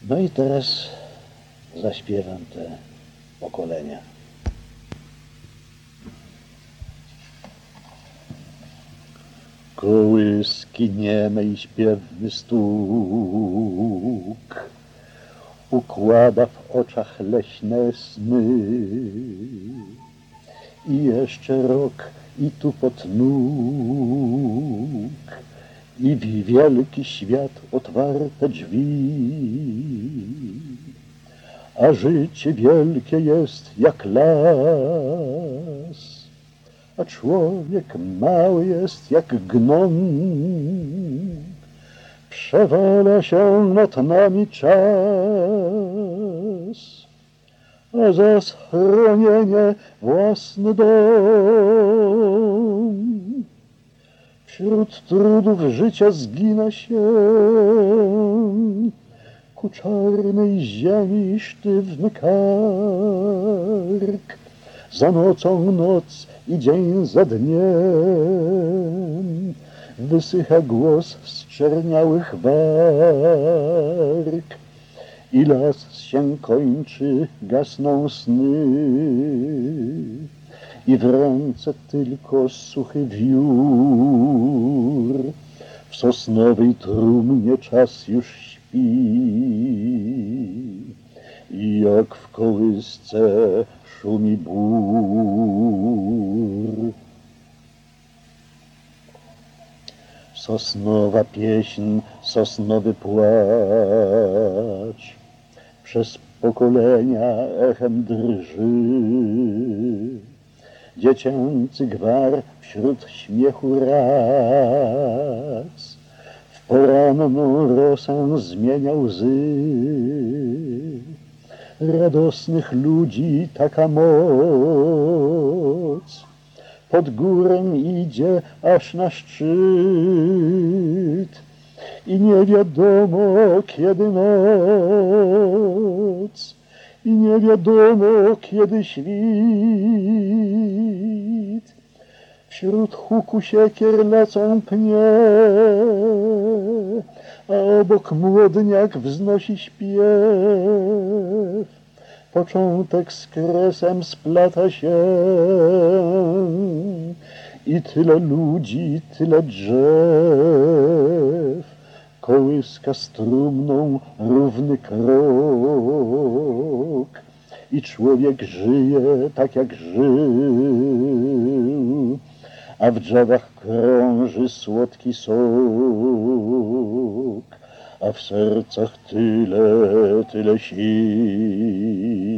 No i teraz zaśpiewam te pokolenia. Kołyski niemej śpiewny stuk układa w oczach leśne sny. I jeszcze rok i tu pod nóg i w wielki świat otwarte drzwi. A życie wielkie jest jak las, a człowiek mały jest jak gnom. Przewala się nad nami czas, a za schronienie własny dom. Wśród trudów życia zgina się ku czarnej ziemi sztywny kark. Za nocą noc i dzień za dniem wysycha głos zczerniałych warg. I las się kończy, gasną sny i w ręce tylko suchy wiór. W sosnowej trumnie czas już śpi i jak w kołysce szumi bór. Sosnowa pieśń, sosnowy płacz przez pokolenia echem drży. Dziecięcy gwar wśród śmiechu rac w poranną rosę zmienia łzy. Radosnych ludzi taka moc pod górę idzie aż na szczyt i nie wiadomo kiedy noc, i nie wiadomo kiedy świt. Wśród huku siekier lecą pnie, a obok młodniak wznosi śpiew. Początek z kresem splata się i tyle ludzi, tyle drzew. Kołyska z trumną równy krok i człowiek żyje tak jak żył, a w drzewach krąży słodki sok, a w sercach tyle sił.